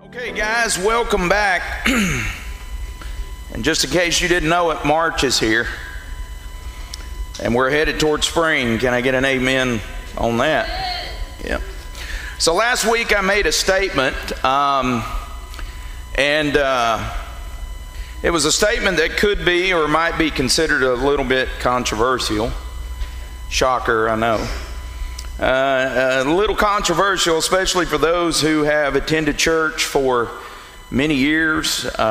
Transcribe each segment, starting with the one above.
Okay guys, welcome back. And just in case you didn't know it, March is here. And we're headed towards spring. Can I get an amen on that? Yeah. So last week I made a statement, it was a statement that could be or might be considered a little bit controversial. Shocker, I know. A little controversial, especially for those who have attended church for many years. It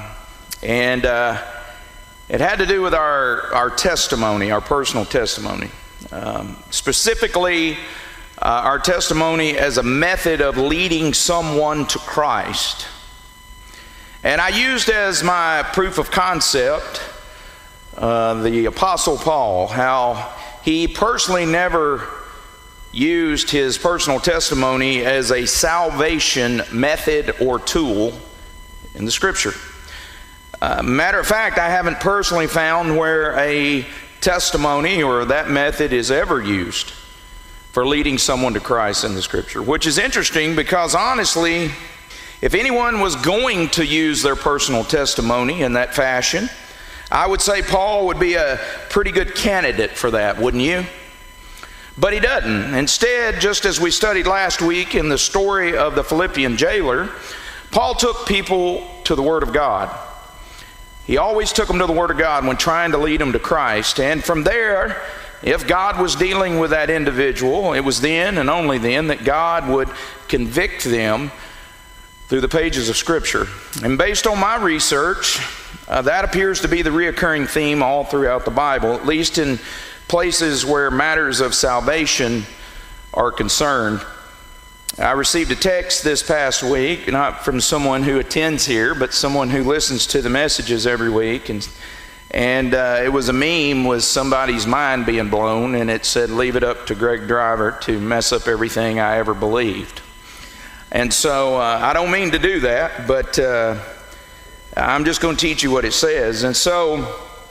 had to do with our testimony, our personal testimony. Specifically, our testimony as a method of leading someone to Christ. And I used as my proof of concept the Apostle Paul, how he personally never used his personal testimony as a salvation method or tool in the Scripture. Matter of fact, I haven't personally found where a testimony or that method is ever used for leading someone to Christ in the Scripture, which is interesting because honestly, if anyone was going to use their personal testimony in that fashion, I would say Paul would be a pretty good candidate for that, wouldn't you? But he doesn't. Instead, just as we studied last week in the story of the Philippian jailer, Paul took people to the Word of God. He always took them to the Word of God when trying to lead them to Christ. And from there, if God was dealing with that individual, it was then and only then that God would convict them through the pages of Scripture. And based on my research, that appears to be the reoccurring theme all throughout the Bible, at least in places where matters of salvation are concerned. I received a text this past week, not from someone who attends here, but someone who listens to the messages every week, and it was a meme with somebody's mind being blown, and it said, "Leave it up to Greg Driver to mess up everything I ever believed." And so I don't mean to do that, but I'm just going to teach you what it says. And so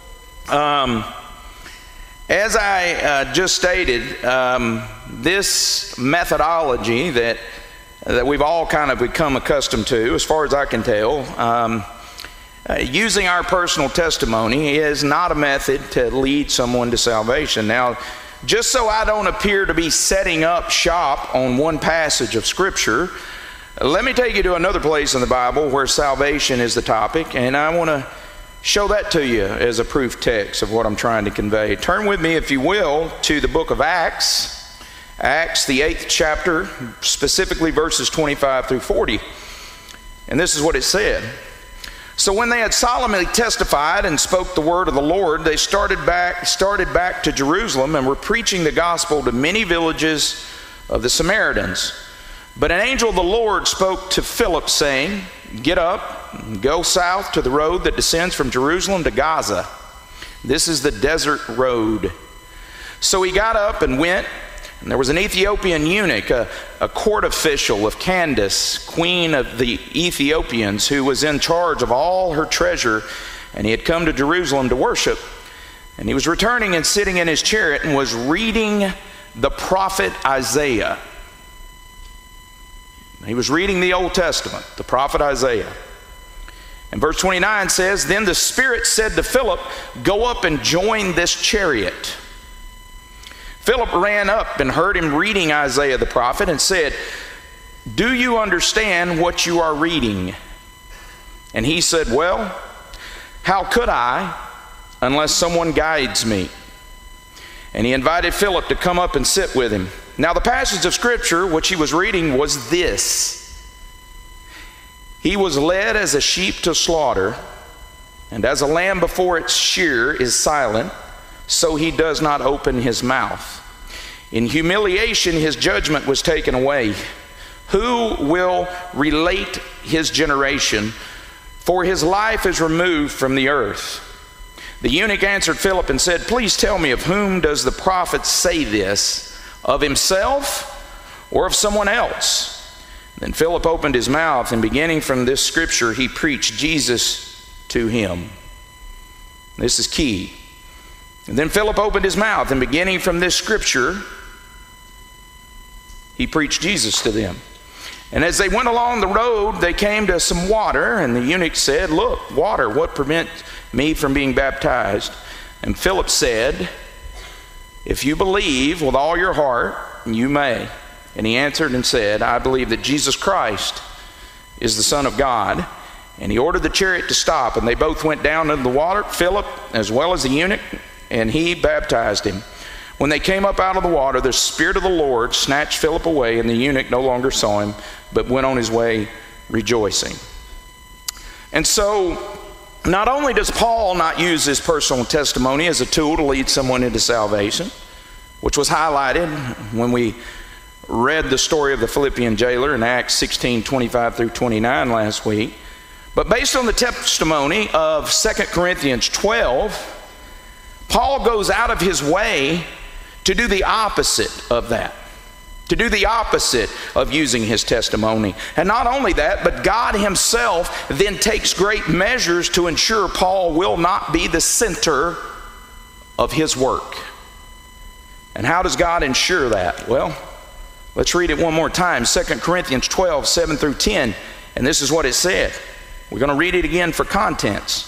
as I just stated, this methodology that we've all kind of become accustomed to, as far as I can tell, using our personal testimony is not a method to lead someone to salvation. Now, just so I don't appear to be setting up shop on one passage of Scripture, let me take you to another place in the Bible where salvation is the topic, and I want to show that to you as a proof text of what I'm trying to convey. Turn with me, if you will, to the book of Acts, the 8th chapter, specifically verses 25 through 40. And this is what it said. "So when they had solemnly testified and spoke the word of the Lord, they started back to Jerusalem and were preaching the gospel to many villages of the Samaritans. But an angel of the Lord spoke to Philip, saying, 'Get up and go south to the road that descends from Jerusalem to Gaza. This is the desert road.' So he got up and went, and there was an Ethiopian eunuch, a court official of Candace, queen of the Ethiopians, who was in charge of all her treasure, and he had come to Jerusalem to worship. And he was returning and sitting in his chariot and was reading the prophet Isaiah." He was reading the Old Testament, the prophet Isaiah. And verse 29 says, "Then the Spirit said to Philip, 'Go up and join this chariot.' Philip ran up and heard him reading Isaiah the prophet and said, 'Do you understand what you are reading?' And he said, 'Well, how could I unless someone guides me?' And he invited Philip to come up and sit with him. Now the passage of Scripture which he was reading was this: 'He was led as a sheep to slaughter, and as a lamb before its shearer is silent, so he does not open his mouth. In humiliation his judgment was taken away. Who will relate his generation? For his life is removed from the earth.' The eunuch answered Philip and said, 'Please tell me, of whom does the prophet say this? Of himself or of someone else?' Then Philip opened his mouth, and beginning from this scripture, he preached Jesus to him." This is key. And then Philip opened his mouth, and beginning from this scripture, he preached Jesus to them. And as they went along the road, they came to some water, and the eunuch said, "Look, water, what prevents me from being baptized?" And Philip said, "If you believe with all your heart, you may." And he answered and said, "I believe that Jesus Christ is the Son of God." And he ordered the chariot to stop, and they both went down into the water, Philip as well as the eunuch, and he baptized him. When they came up out of the water, the Spirit of the Lord snatched Philip away, and the eunuch no longer saw him, but went on his way rejoicing. And so, not only does Paul not use his personal testimony as a tool to lead someone into salvation, which was highlighted when we read the story of the Philippian jailer in Acts 16:25 through 29 last week, but based on the testimony of 2 Corinthians 12, Paul goes out of his way to do the opposite of that, to do the opposite of using his testimony. And not only that, but God himself then takes great measures to ensure Paul will not be the center of his work. And how does God ensure that? Well, let's read it one more time. 2 Corinthians 12, 7 through 10. And this is what it said. We're going to read it again for context.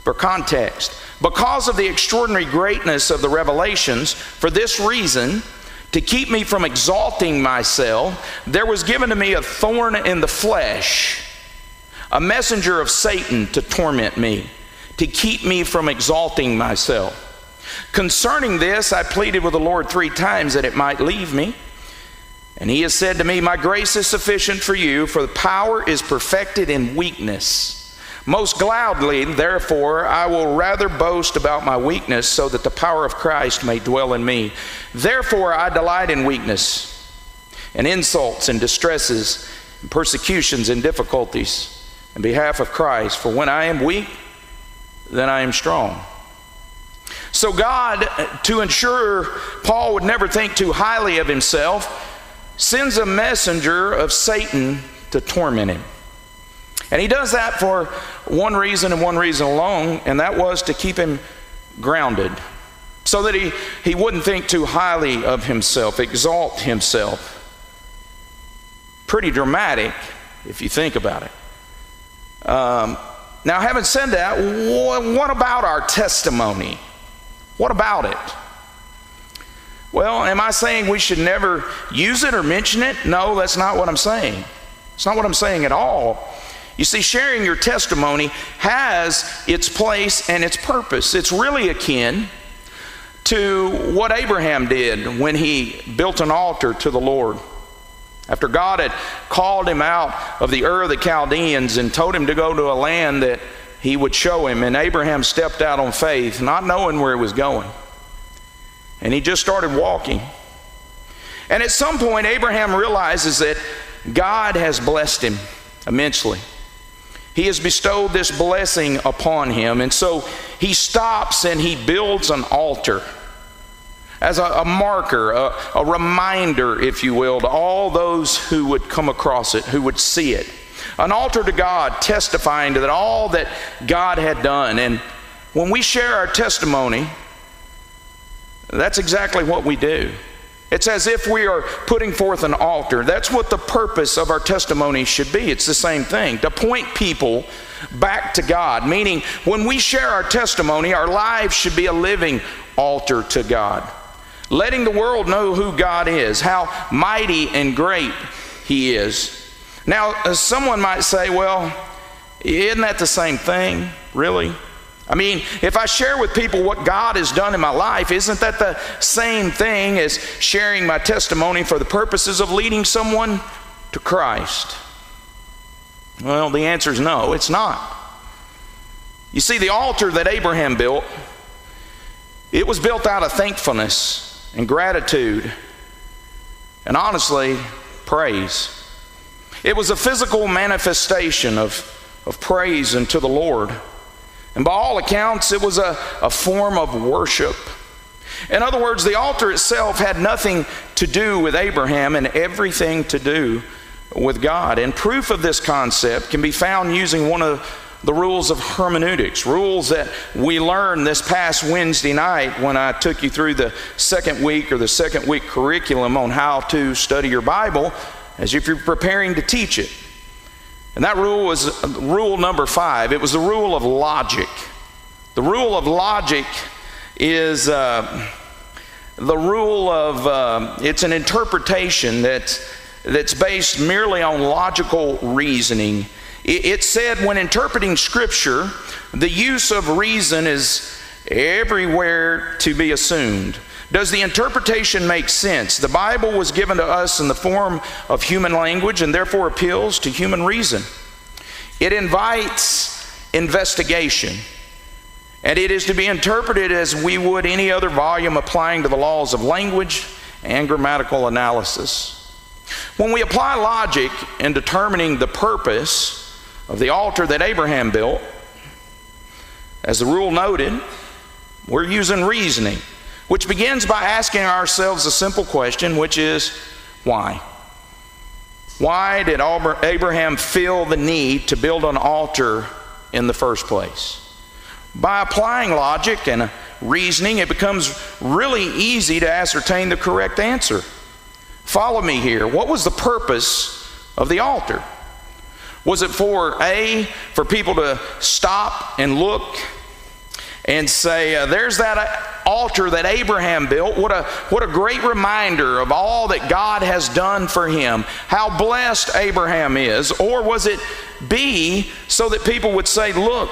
"Because of the extraordinary greatness of the revelations, for this reason, to keep me from exalting myself, there was given to me a thorn in the flesh, a messenger of Satan to torment me, to keep me from exalting myself. Concerning this, I pleaded with the Lord 3 times that it might leave me. And he has said to me, my grace is sufficient for you, for the power is perfected in weakness. Most gladly, therefore, I will rather boast about my weakness, so that the power of Christ may dwell in me. Therefore, I delight in weakness, and insults, and distresses, and persecutions, and difficulties, in behalf of Christ. For when I am weak, then I am strong." So God, to ensure Paul would never think too highly of himself, sends a messenger of Satan to torment him. And he does that for one reason and one reason alone, and that was to keep him grounded, so that he wouldn't think too highly of himself, exalt himself. Pretty dramatic if you think about it. Now, having said that, what about our testimony? What about it? Well, am I saying we should never use it or mention it? No, that's not what I'm saying. It's not what I'm saying at all. You see, sharing your testimony has its place and its purpose. It's really akin to what Abraham did when he built an altar to the Lord. After God had called him out of the Ur of the Chaldeans and told him to go to a land that he would show him, and Abraham stepped out on faith, not knowing where he was going. And he just started walking. And at some point, Abraham realizes that God has blessed him immensely. He has bestowed this blessing upon him. And so he stops and he builds an altar as a marker, a reminder, if you will, to all those who would come across it, who would see it. An altar to God, testifying to that all that God had done. And when we share our testimony, that's exactly what we do. It's as if we are putting forth an altar. That's what the purpose of our testimony should be. It's the same thing, to point people back to God. Meaning, when we share our testimony, our lives should be a living altar to God, letting the world know who God is, how mighty and great He is. Now, someone might say, well, isn't that the same thing, really? I mean, if I share with people what God has done in my life, isn't that the same thing as sharing my testimony for the purposes of leading someone to Christ? Well, the answer is no, it's not. You see, the altar that Abraham built, it was built out of thankfulness and gratitude and, honestly, praise. It was a physical manifestation of praise unto the Lord. And by all accounts, it was a form of worship. In other words, the altar itself had nothing to do with Abraham and everything to do with God. And proof of this concept can be found using one of the rules of hermeneutics, rules that we learned this past Wednesday night when I took you through the second week curriculum on how to study your Bible. as if you're preparing to teach it. And that rule was rule number 5. It was the rule of logic. The rule of logic is the rule of, it's an interpretation that's based merely on logical reasoning. It said when interpreting Scripture, the use of reason is everywhere to be assumed. Does the interpretation make sense? The Bible was given to us in the form of human language and therefore appeals to human reason. It invites investigation, and it is to be interpreted as we would any other volume applying to the laws of language and grammatical analysis. When we apply logic in determining the purpose of the altar that Abraham built, as the rule noted, we're using reasoning, which begins by asking ourselves a simple question, which is, why? Why did Abraham feel the need to build an altar in the first place? By applying logic and reasoning, it becomes really easy to ascertain the correct answer. Follow me here. What was the purpose of the altar? Was it for people to stop and look and say, there's that altar that Abraham built. What a great reminder of all that God has done for him, how blessed Abraham is? Or was it B, so that people would say, look,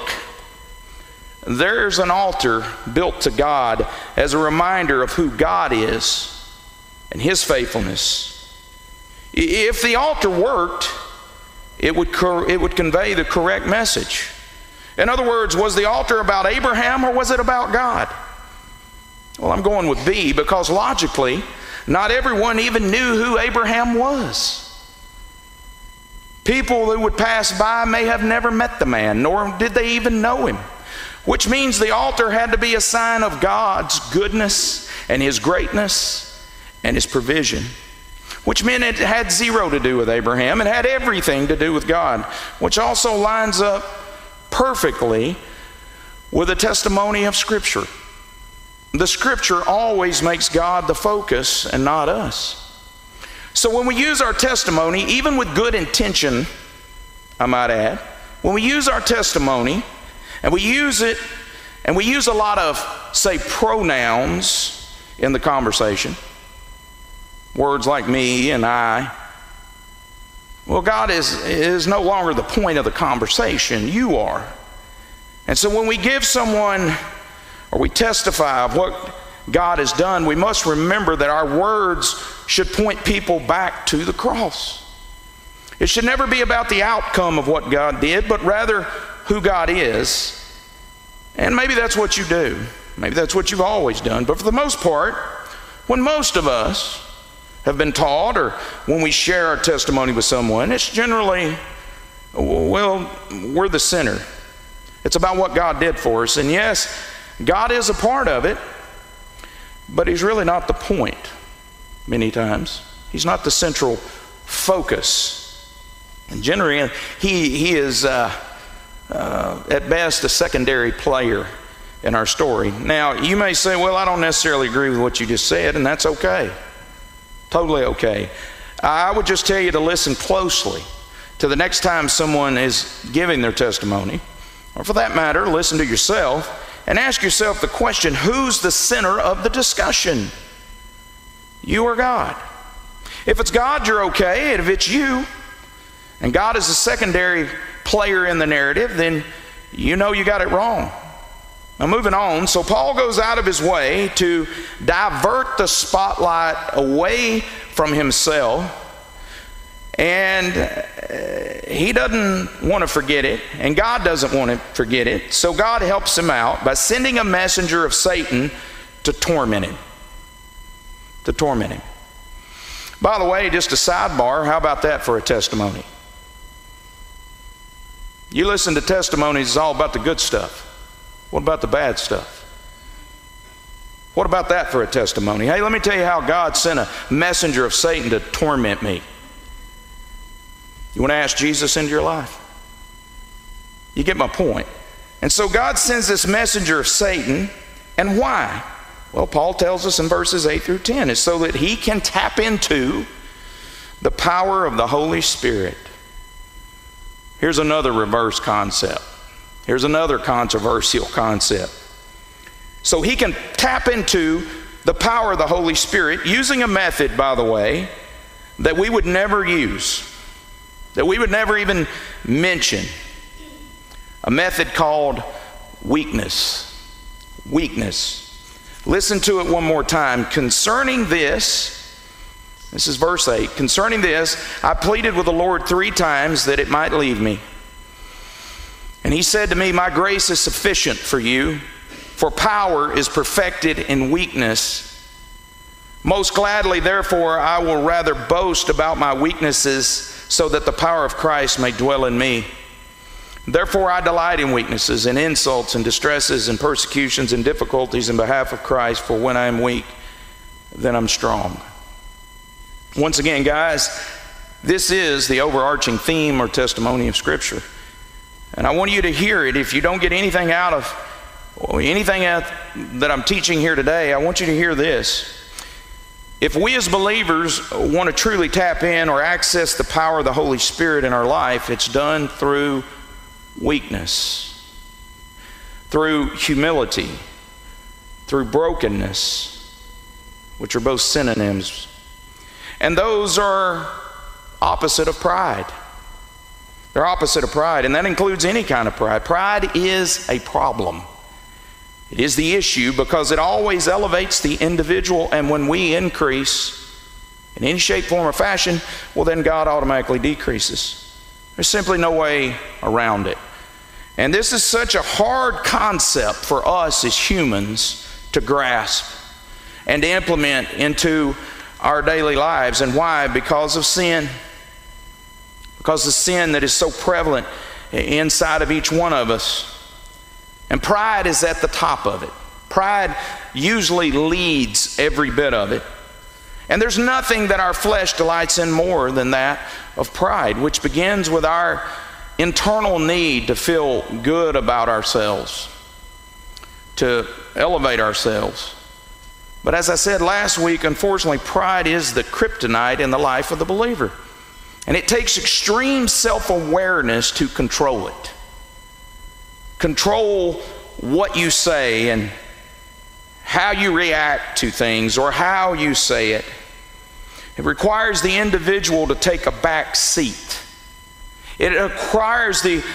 there's an altar built to God as a reminder of who God is and his faithfulness. If the altar worked, it would convey the correct message. In other words, was the altar about Abraham or was it about God? Well, I'm going with B, because logically, not everyone even knew who Abraham was. People who would pass by may have never met the man, nor did they even know him, which means the altar had to be a sign of God's goodness and his greatness and his provision, which meant it had zero to do with Abraham. It had everything to do with God, which also lines up perfectly with the testimony of Scripture. The Scripture always makes God the focus and not us. So when we use our testimony, even with good intention, I might add, when we use our testimony and we use it, and we use a lot of, say, pronouns in the conversation, words like me and I, well, God is no longer the point of the conversation. You are. And so when we give someone, or we testify of what God has done, we must remember that our words should point people back to the cross. It should never be about the outcome of what God did, but rather who God is. And maybe that's what you do. Maybe that's what you've always done. But for the most part, when most of us have been taught, or when we share our testimony with someone, it's generally, well, we're the sinner. It's about what God did for us. And yes, God is a part of it, but he's really not the point many times. He's not the central focus. And generally, he is at best a secondary player in our story. Now, you may say, well, I don't necessarily agree with what you just said, and that's okay. Totally okay. I would just tell you to listen closely to the next time someone is giving their testimony, or for that matter, listen to yourself and ask yourself the question, who's the center of the discussion? You or God? If it's God, you're okay. And if it's you, and God is a secondary player in the narrative, then you know you got it wrong. Now, moving on, so Paul goes out of his way to divert the spotlight away from himself, and he doesn't want to forget it, and God doesn't want to forget it. So God helps him out by sending a messenger of Satan to torment him. To torment him. By the way, just a sidebar, how about that for a testimony? You listen to testimonies, it's all about the good stuff. What about the bad stuff? What about that for a testimony? Hey, let me tell you how God sent a messenger of Satan to torment me. You want to ask Jesus into your life? You get my point. And so God sends this messenger of Satan, and why? Well, Paul tells us in verses 8 through 10, it's so that he can tap into the power of the Holy Spirit. Here's another reverse concept. Here's another controversial concept. So he can tap into the power of the Holy Spirit using a method, by the way, that we would never use, that we would never even mention. A method called weakness. Weakness. Listen to it one more time. Concerning this is verse 8. Concerning this, I pleaded with the Lord 3 times that it might leave me. And he said to me, my grace is sufficient for you, for power is perfected in weakness. Most gladly, therefore, I will rather boast about my weaknesses, so that the power of Christ may dwell in me. Therefore, I delight in weaknesses, in insults, and distresses, and persecutions, and difficulties in behalf of Christ, for when I am weak, then I'm strong. Once again, guys, this is the overarching theme or testimony of Scripture. And I want you to hear it. If you don't get anything out of that I'm teaching here today, I want you to hear this. If we as believers want to truly tap in or access the power of the Holy Spirit in our life, it's done through weakness, through humility, through brokenness, which are both synonyms. And those are opposite of pride. They're opposite of pride, and that includes any kind of pride. Pride is a problem. It is the issue because it always elevates the individual, and when we increase in any shape, form, or fashion, well, then God automatically decreases. There's simply no way around it. And this is such a hard concept for us as humans to grasp and to implement into our daily lives. And why? Because of sin. Because of sin that is so prevalent inside of each one of us. And pride is at the top of it. Pride usually leads every bit of it. And there's nothing that our flesh delights in more than that of pride, which begins with our internal need to feel good about ourselves, to elevate ourselves. But as I said last week, unfortunately, pride is the kryptonite in the life of the believer. And it takes extreme self-awareness to control it. Control what you say and how you react to things or how you say it. It requires the individual to take a back seat. It requires the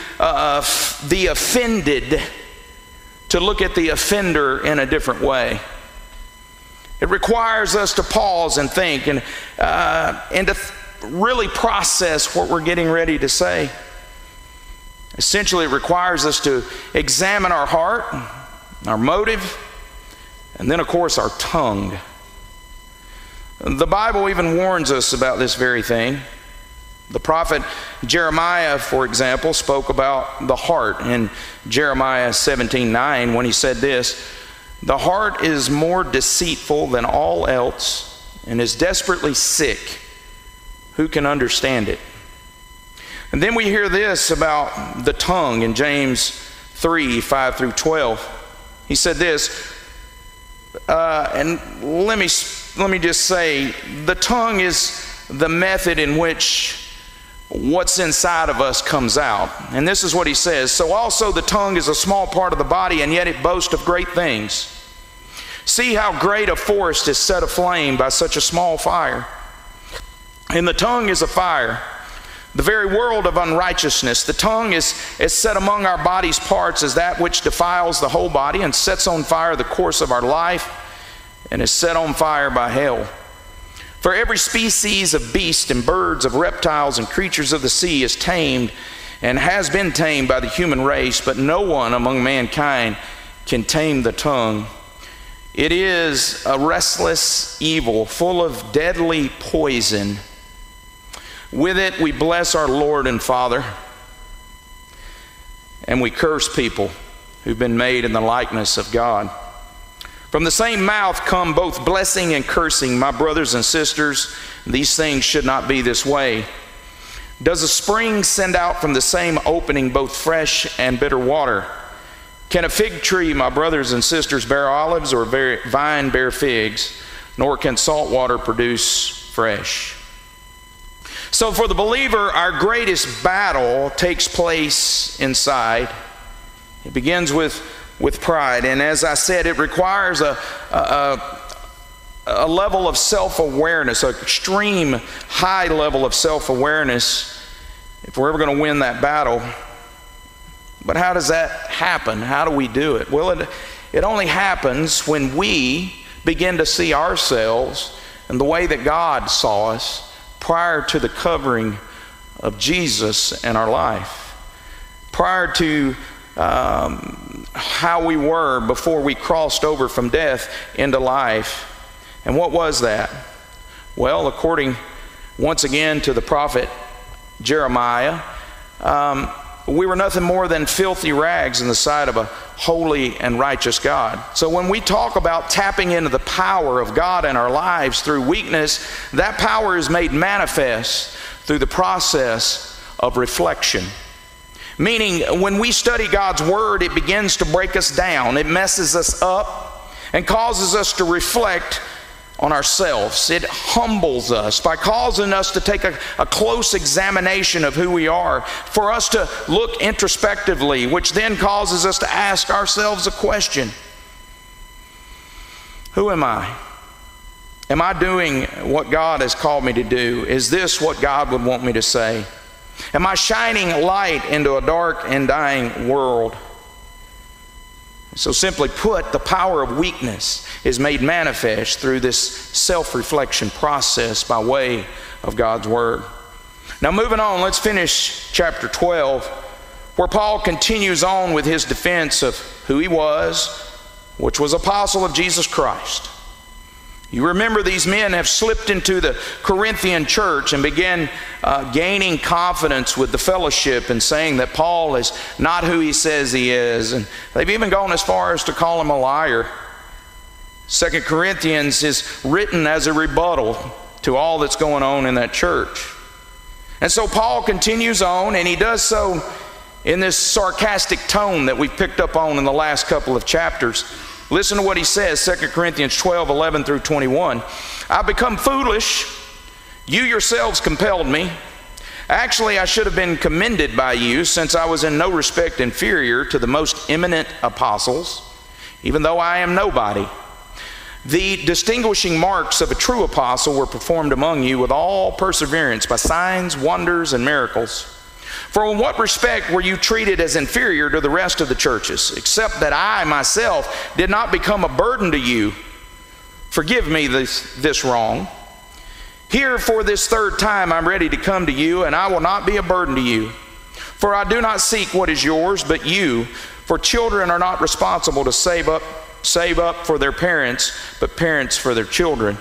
offended to look at the offender in a different way. It requires us to pause and think and to really process what we're getting ready to say. Essentially, it requires us to examine our heart, our motive, and then, of course, our tongue. The Bible even warns us about this very thing. The prophet Jeremiah, for example, spoke about the heart in Jeremiah 17:9 when he said this, "The heart is more deceitful than all else and is desperately sick. Who can understand it?" And then we hear this about the tongue in James 3:5 through 12. He said this, and let me just say, the tongue is the method in which what's inside of us comes out. And this is what he says, "So also the tongue is a small part of the body, and yet it boasts of great things. See how great a forest is set aflame by such a small fire. And the tongue is a fire, the very world of unrighteousness. The tongue is set among our body's parts as that which defiles the whole body and sets on fire the course of our life and is set on fire by hell. For every species of beasts and birds, of reptiles and creatures of the sea is tamed and has been tamed by the human race, but no one among mankind can tame the tongue. It is a restless evil, full of deadly poison. With it we bless our Lord and Father, and we curse people who've been made in the likeness of God. From the same mouth come both blessing and cursing. My brothers and sisters, these things should not be this way. Does a spring send out from the same opening both fresh and bitter water? Can a fig tree, my brothers and sisters, bear olives, or vine bear figs? Nor can salt water produce fresh." So for the believer, our greatest battle takes place inside. It begins with pride. And as I said, it requires a level of self-awareness, an extreme high level of self-awareness if we're ever going to win that battle. But how does that happen? How do we do it? Well, it only happens when we begin to see ourselves in the way that God saw us prior to the covering of Jesus in our life, prior to how we were before we crossed over from death into life. And what was that? Well, according once again to the prophet Jeremiah, we were nothing more than filthy rags in the sight of a holy and righteous God. So when we talk about tapping into the power of God in our lives through weakness, that power is made manifest through the process of reflection. Meaning, when we study God's Word, it begins to break us down. It messes us up and causes us to reflect on ourselves. It humbles us by causing us to take a close examination of who we are, for us to look introspectively, which then causes us to ask ourselves a question. Who am I? Am I doing what God has called me to do? Is this what God would want me to say? Am I shining light into a dark and dying world? So simply put, the power of weakness is made manifest through this self-reflection process by way of God's Word. Now moving on, let's finish chapter 12, where Paul continues on with his defense of who he was, which was apostle of Jesus Christ. You remember these men have slipped into the Corinthian church and began gaining confidence with the fellowship and saying that Paul is not who he says he is. And they've even gone as far as to call him a liar. 2 Corinthians is written as a rebuttal to all that's going on in that church. And so Paul continues on, and he does so in this sarcastic tone that we've picked up on in the last couple of chapters. Listen to what he says, 2 Corinthians 12, 11 through 21. I've become foolish. You yourselves compelled me. Actually, I should have been commended by you, since I was in no respect inferior to the most eminent apostles, even though I am nobody. The distinguishing marks of a true apostle were performed among you with all perseverance by signs, wonders, and miracles. For in what respect were you treated as inferior to the rest of the churches, except that I myself did not become a burden to you? Forgive me this wrong. Here for this third time I'm ready to come to you, and I will not be a burden to you. For I do not seek what is yours, but you. For children are not responsible to save up for their parents, but parents for their children.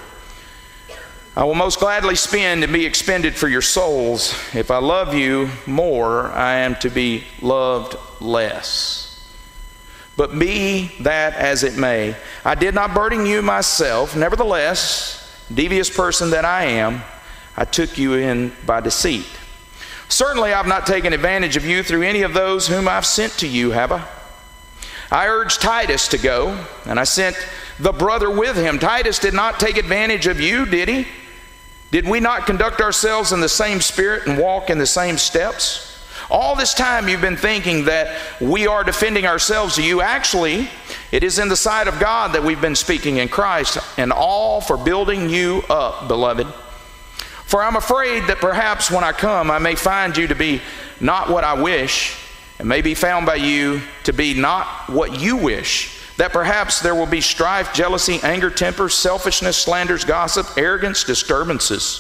I will most gladly spend and be expended for your souls. If I love you more, I am to be loved less. But be that as it may, I did not burden you myself. Nevertheless, devious person that I am, I took you in by deceit. Certainly I've not taken advantage of you through any of those whom I've sent to you, have I? I urged Titus to go, and I sent the brother with him. Titus did not take advantage of you, did he? Did we not conduct ourselves in the same spirit and walk in the same steps? All this time you've been thinking that we are defending ourselves to you. Actually, it is in the sight of God that we've been speaking in Christ, and all for building you up, beloved. For I'm afraid that perhaps when I come, I may find you to be not what I wish, and may be found by you to be not what you wish. That perhaps there will be strife, jealousy, anger, temper, selfishness, slanders, gossip, arrogance, disturbances.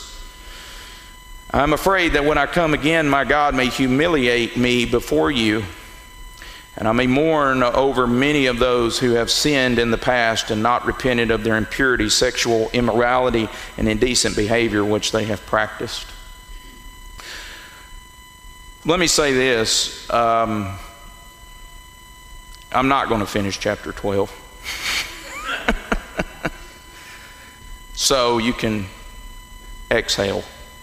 I'm afraid that when I come again, my God may humiliate me before you, and I may mourn over many of those who have sinned in the past and not repented of their impurity, sexual immorality, and indecent behavior which they have practiced. Let me say this. I'm not going to finish chapter 12. So you can exhale.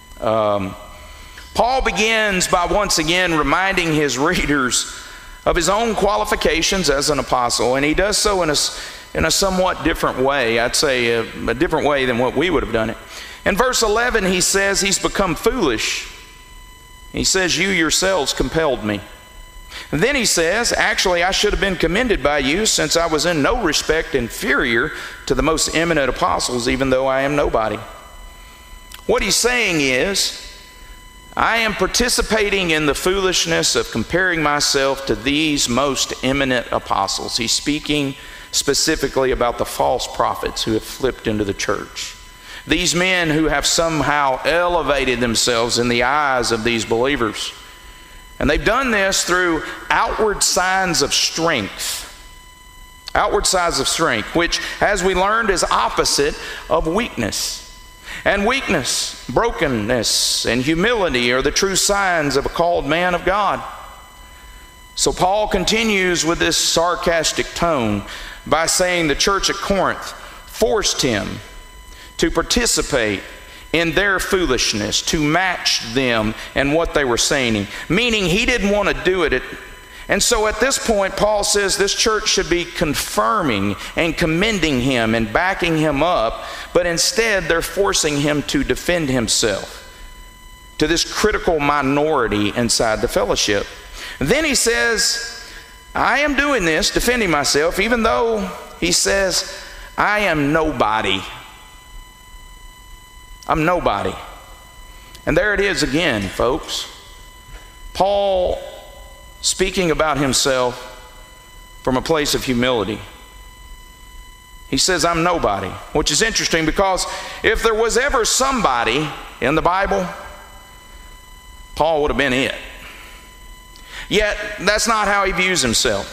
Paul begins by once again reminding his readers of his own qualifications as an apostle, and he does so in a somewhat different way. I'd say a different way than what we would have done it. In verse 11, he says he's become foolish. He says, you yourselves compelled me. And then he says, actually, I should have been commended by you, since I was in no respect inferior to the most eminent apostles, even though I am nobody. What he's saying is, I am participating in the foolishness of comparing myself to these most eminent apostles. He's speaking specifically about the false prophets who have flipped into the church. These men who have somehow elevated themselves in the eyes of these believers. And they've done this through outward signs of strength. Outward signs of strength, which, as we learned, is opposite of weakness. And weakness, brokenness, and humility are the true signs of a called man of God. So Paul continues with this sarcastic tone by saying the church at Corinth forced him to participate in their foolishness, to match them and what they were saying, meaning he didn't want to do it. And so at this point, Paul says this church should be confirming and commending him and backing him up, but instead they're forcing him to defend himself to this critical minority inside the fellowship. And then he says, I am doing this, defending myself, even though he says, I am nobody. I'm nobody. And there it is again, folks. Paul speaking about himself from a place of humility. He says, I'm nobody, which is interesting because if there was ever somebody in the Bible, Paul would have been it. Yet, that's not how he views himself.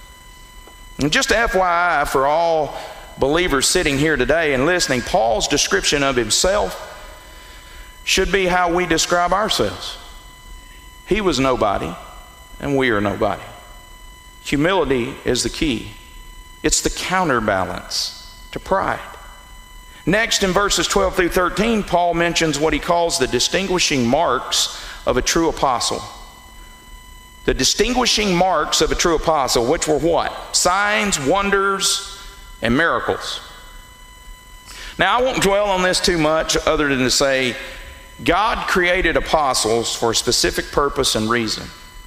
And just FYI for all believers sitting here today and listening, Paul's description of himself should be how we describe ourselves. He was nobody, and we are nobody. Humility is the key. It's the counterbalance to pride. Next, in verses 12 through 13, Paul mentions what he calls the distinguishing marks of a true apostle. The distinguishing marks of a true apostle, which were what? Signs, wonders, and miracles. Now, I won't dwell on this too much other than to say God created apostles for a specific purpose and reason.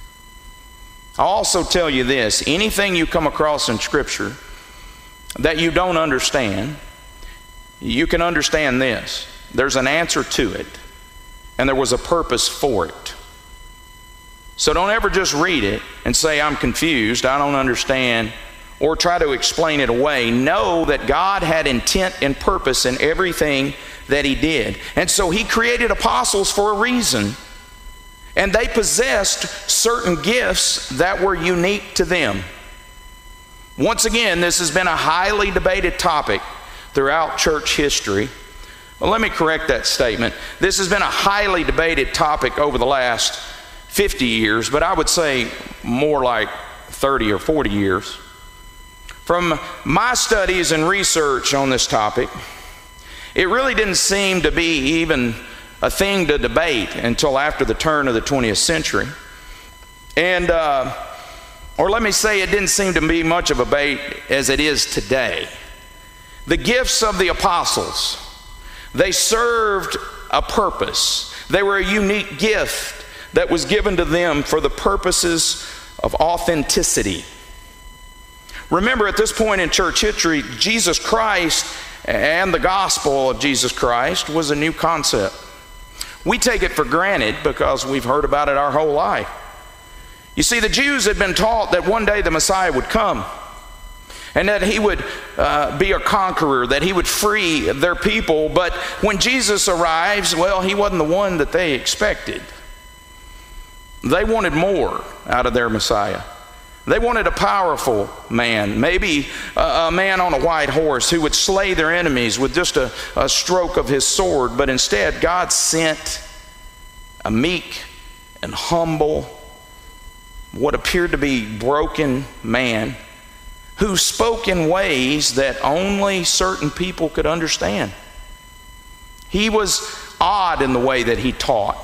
I'll also tell you this, anything you come across in Scripture that you don't understand, you can understand this. There's an answer to it, and there was a purpose for it. So don't ever just read it and say, I'm confused, I don't understand, or try to explain it away. Know that God had intent and purpose in everything that he did. And so he created apostles for a reason. And they possessed certain gifts that were unique to them. Once again, this has been a highly debated topic throughout church history. Well, let me correct that statement. This has been a highly debated topic over the last 50 years, but I would say more like 30 or 40 years. From my studies and research on this topic, it really didn't seem to be even a thing to debate until after the turn of the 20th century. And, or let me say, it didn't seem to be much of a debate as it is today. The gifts of the apostles, they served a purpose. They were a unique gift that was given to them for the purposes of authenticity. Remember, at this point in church history, Jesus Christ and the gospel of Jesus Christ was a new concept. We take it for granted because we've heard about it our whole life. You see, the Jews had been taught that one day the Messiah would come and that he would be a conqueror, that he would free their people. But when Jesus arrives, well, he wasn't the one that they expected. They wanted more out of their Messiah. They wanted a powerful man, maybe a man on a white horse who would slay their enemies with just a stroke of his sword. But instead, God sent a meek and humble, what appeared to be broken man who spoke in ways that only certain people could understand. He was odd in the way that he taught.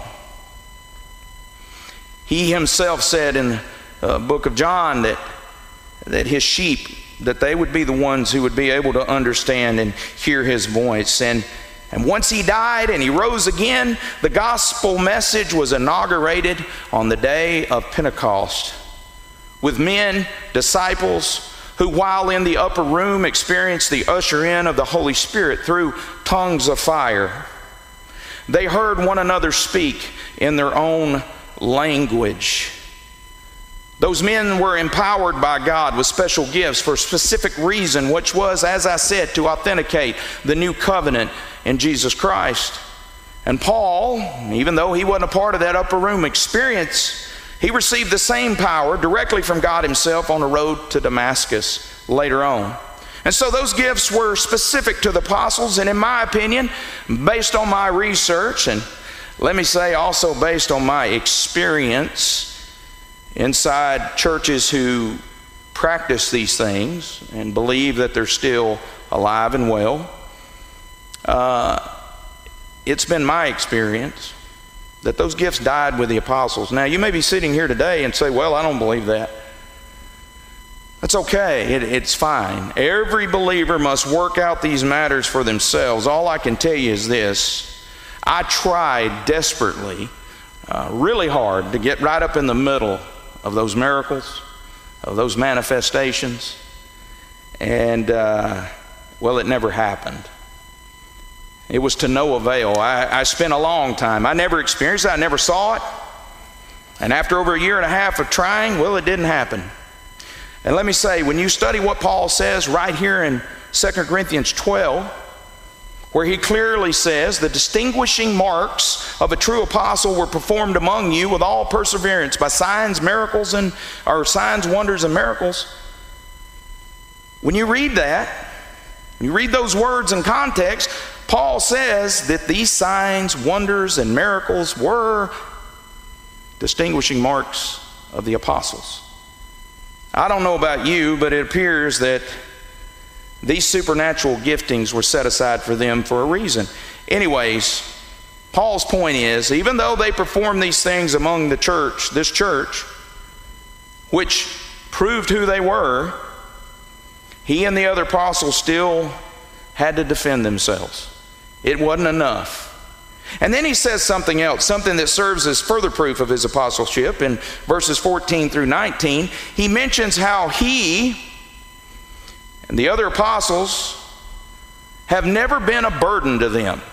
He himself said in the book of John that his sheep, that they would be the ones who would be able to understand and hear his voice. And And once he died and he rose again, the gospel message was inaugurated on the day of Pentecost with men, disciples, who while in the upper room experienced the usher in of the Holy Spirit through tongues of fire. They heard one another speak in their own language. Those men were empowered by God with special gifts for a specific reason, which was, as I said, to authenticate the new covenant in Jesus Christ. And Paul, even though he wasn't a part of that upper room experience, he received the same power directly from God himself on the road to Damascus later on. And so those gifts were specific to the apostles, and in my opinion, based on my research, and let me say also based on my experience inside churches who practice these things and believe that they're still alive and well, it's been my experience that those gifts died with the apostles. Now, you may be sitting here today and say, well, I don't believe that. That's okay. It's fine. Every believer must work out these matters for themselves. All I can tell you is this. I tried desperately, really hard, to get right up in the middle of those miracles, of those manifestations, and well, it never happened. It was to no avail. I spent a long time. I never experienced it. I never saw it. And after over a year and a half of trying, well, it didn't happen. And let me say, when you study what Paul says right here in 2 Corinthians 12, where he clearly says the distinguishing marks of a true apostle were performed among you with all perseverance by signs, wonders, and miracles. When you read that, when you read those words in context, Paul says that these signs, wonders, and miracles were distinguishing marks of the apostles. I don't know about you, but it appears that these supernatural giftings were set aside for them for a reason. Anyways, Paul's point is, even though they performed these things among the church, this church, which proved who they were, he and the other apostles still had to defend themselves. It wasn't enough. And then he says something else, something that serves as further proof of his apostleship. In verses 14 through 19, he mentions how he and the other apostles have never been a burden to them.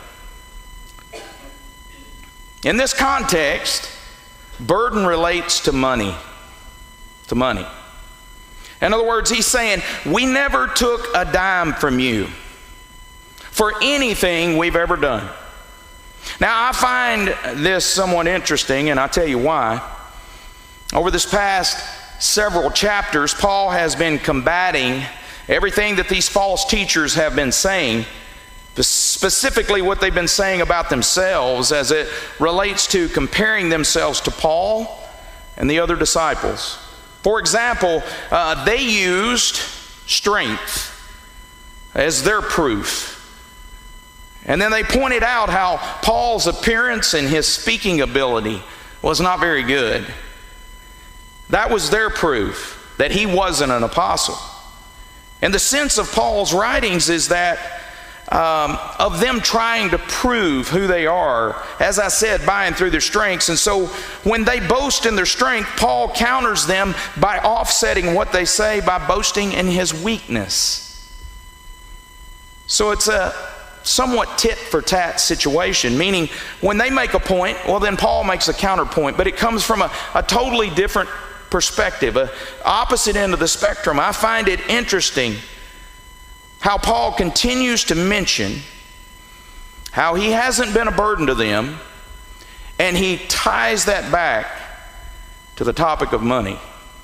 In this context, burden relates to money. To money. In other words, he's saying, we never took a dime from you for anything we've ever done. Now, I find this somewhat interesting, and I'll tell you why. Over this past several chapters, Paul has been combating everything that these false teachers have been saying, specifically what they've been saying about themselves as it relates to comparing themselves to Paul and the other disciples. For example, they used strength as their proof. And then they pointed out how Paul's appearance and his speaking ability was not very good. That was their proof that he wasn't an apostle. And the sense of Paul's writings is that of them trying to prove who they are, as I said, by and through their strengths. And so when they boast in their strength, Paul counters them by offsetting what they say by boasting in his weakness. So it's a somewhat tit-for-tat situation, meaning when they make a point, well, then Paul makes a counterpoint, but it comes from a totally different perspective, an opposite end of the spectrum. I find it interesting how Paul continues to mention how he hasn't been a burden to them, and he ties that back to the topic of money.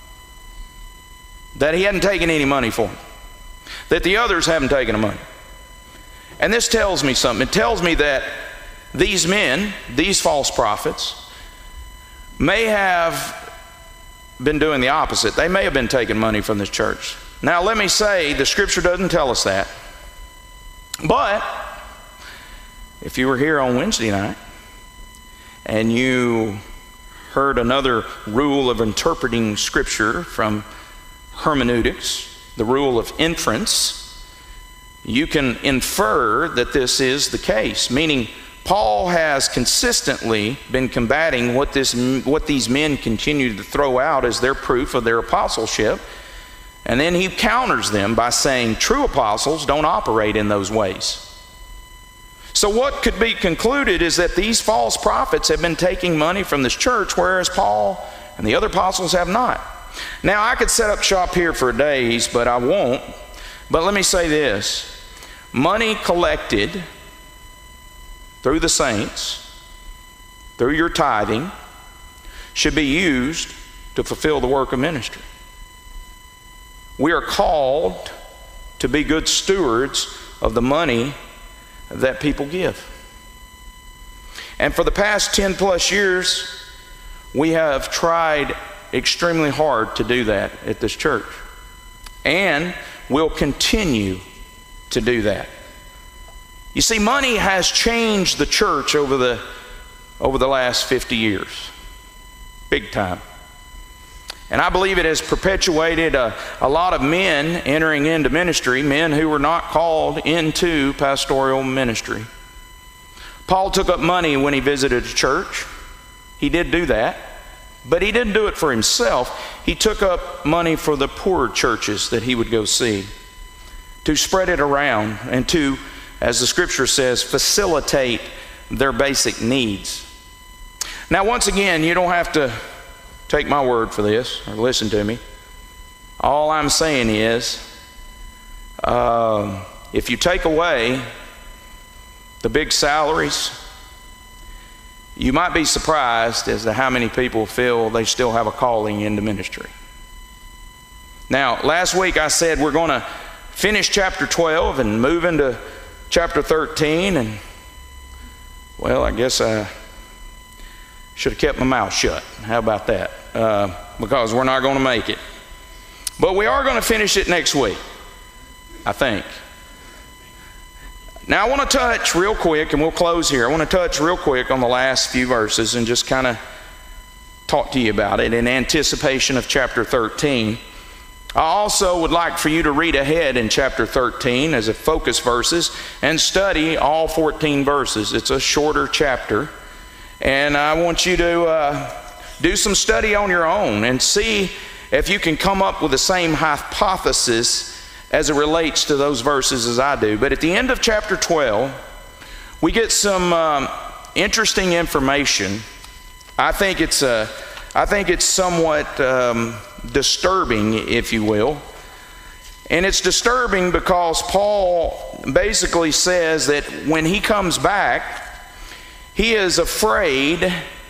That he hadn't taken any money for them, that the others haven't taken the money. And this tells me something. It tells me that these men, these false prophets, may have been doing the opposite. They may have been taking money from this church. Now, let me say, the scripture doesn't tell us that. But if you were here on Wednesday night and you heard another rule of interpreting scripture from hermeneutics, the rule of inference, you can infer that this is the case, meaning Paul has consistently been combating what these men continue to throw out as their proof of their apostleship, and then he counters them by saying true apostles don't operate in those ways. So what could be concluded is that these false prophets have been taking money from this church, whereas Paul and the other apostles have not. Now, I could set up shop here for days, but I won't. But let me say this. Money collected through the saints, through your tithing, should be used to fulfill the work of ministry. We are called to be good stewards of the money that people give. And for the past 10 plus years, we have tried extremely hard to do that at this church. And we'll continue to do that. You see, money has changed the church over the last 50 years. Big time. And I believe it has perpetuated a lot of men entering into ministry, men who were not called into pastoral ministry. Paul took up money when he visited a church. He did do that. But he didn't do it for himself. He took up money for the poorer churches that he would go see, to spread it around and to, as the scripture says, facilitate their basic needs. Now, once again, you don't have to take my word for this or listen to me. All I'm saying is, if you take away the big salaries, you might be surprised as to how many people feel they still have a calling into ministry. Now, last week I said we're going to finish chapter 12 and move into chapter 13, and well, I guess I should have kept my mouth shut. How about that? Because we're not going to make it. But we are going to finish it next week, I think. Now I want to touch real quick, and we'll close here. I want to touch real quick on the last few verses and just kind of talk to you about it in anticipation of chapter 13. I also would like for you to read ahead in chapter 13 as a focus verses and study all 14 verses. It's a shorter chapter, and I want you to do some study on your own and see if you can come up with the same hypothesis as it relates to those verses as I do. But at the end of chapter 12, we get some interesting information. I think it's somewhat disturbing, if you will. And it's disturbing because Paul basically says that when he comes back, he is afraid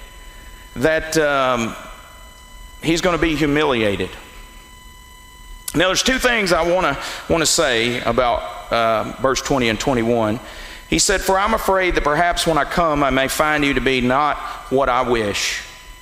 that he's going to be humiliated. Now, there's two things I want to say about verse 20 and 21. He said, "For I'm afraid that perhaps when I come, I may find you to be not what I wish."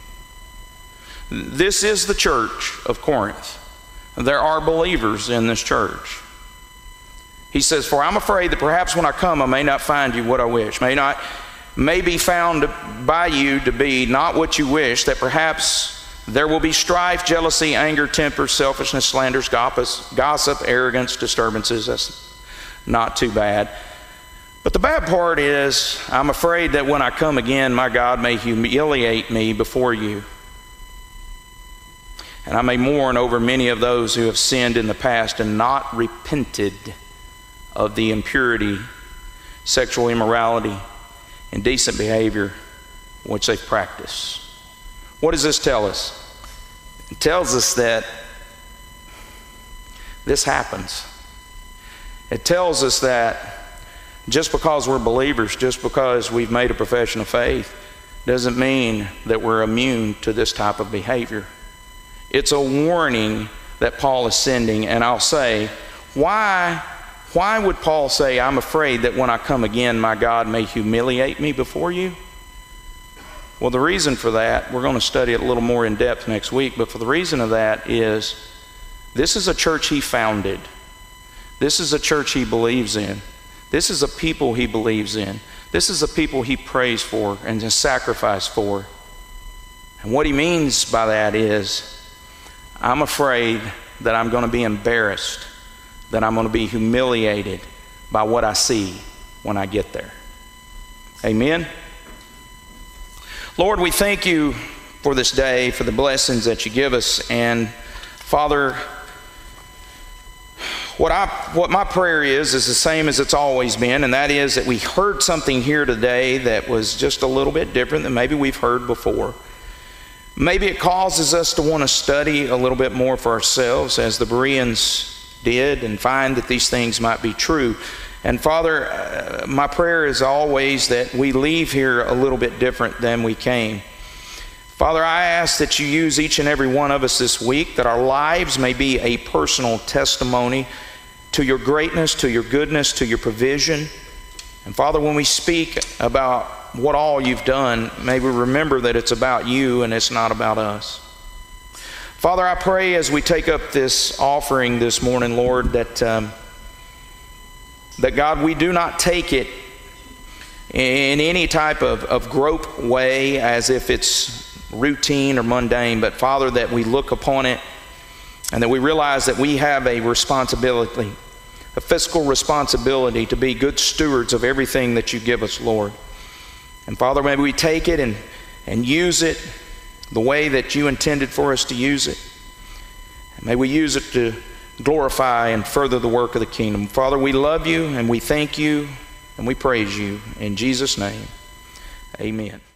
This is the church of Corinth. There are believers in this church. He says, "For I'm afraid that perhaps when I come, I may not find you what I wish, may be found by you to be not what you wish, that perhaps there will be strife, jealousy, anger, temper, selfishness, slanders, gossip, arrogance, disturbances." That's not too bad. But the bad part is, I'm afraid that when I come again, my God may humiliate me before you. And I may mourn over many of those who have sinned in the past and not repented of the impurity, sexual immorality, indecent behavior which they've practiced. What does this tell us? It tells us that this happens. It tells us that just because we're believers, just because we've made a profession of faith, doesn't mean that we're immune to this type of behavior. It's a warning that Paul is sending, and I'll say, why would Paul say, "I'm afraid that when I come again, my God may humiliate me before you"? Well, the reason for that, we're going to study it a little more in depth next week, but for the reason of that is, this is a church he founded. This is a church he believes in. This is a people he believes in. This is a people he prays for and has sacrificed for. And what he means by that is, I'm afraid that I'm going to be embarrassed, that I'm going to be humiliated by what I see when I get there. Amen. Lord, we thank you for this day, for the blessings that you give us. And Father, what my prayer is the same as it's always been, and that is that we heard something here today that was just a little bit different than maybe we've heard before. Maybe it causes us to want to study a little bit more for ourselves, as the Bereans did, and find that these things might be true. And Father, my prayer is always that we leave here a little bit different than we came. Father, I ask that you use each and every one of us this week, that our lives may be a personal testimony to your greatness, to your goodness, to your provision. And Father, when we speak about what all you've done, may we remember that it's about you and it's not about us. Father, I pray as we take up this offering this morning, Lord, that God, we do not take it in any type of grope way as if it's routine or mundane, but Father, that we look upon it and that we realize that we have a responsibility, a fiscal responsibility to be good stewards of everything that you give us, Lord. And Father, may we take it and use it the way that you intended for us to use it. And may we use it to glorify and further the work of the kingdom. Father, we love you and we thank you and we praise you. In Jesus' name, amen.